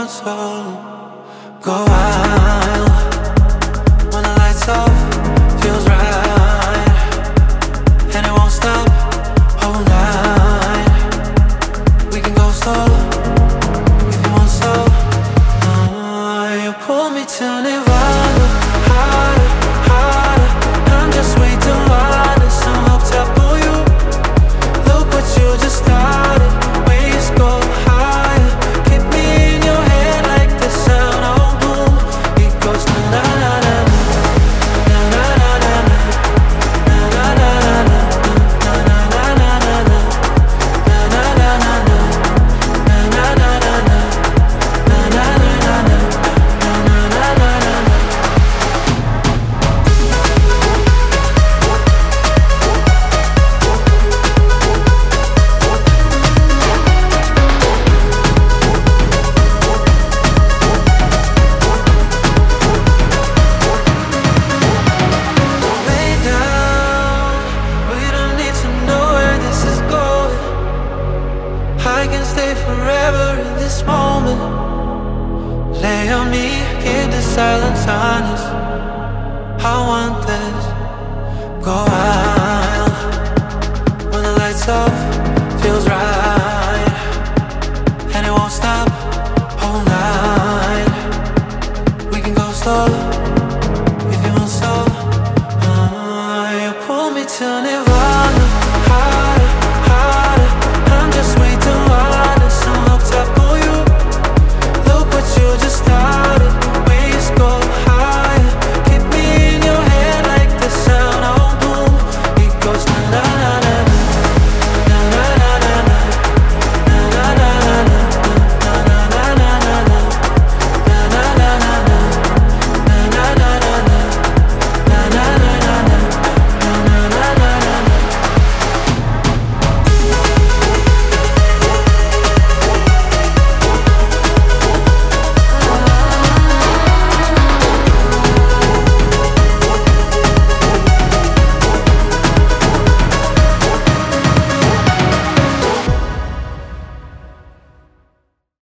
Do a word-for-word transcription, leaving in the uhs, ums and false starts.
soul. Go wild when the lights off, feels right, and it won't stop whole night. We can go slow if you want so. Oh, you pull me to Nirvana, harder, harder. I'm just way too honest. Some hopes I pull you. Look what you just started. Waves go higher. Keep me in your head like the sound of boom. It goes na na na na na na na na na na na na na na na na na na. I can stay forever in this moment. Lay on me, keep the silence honest. I want this. Go out.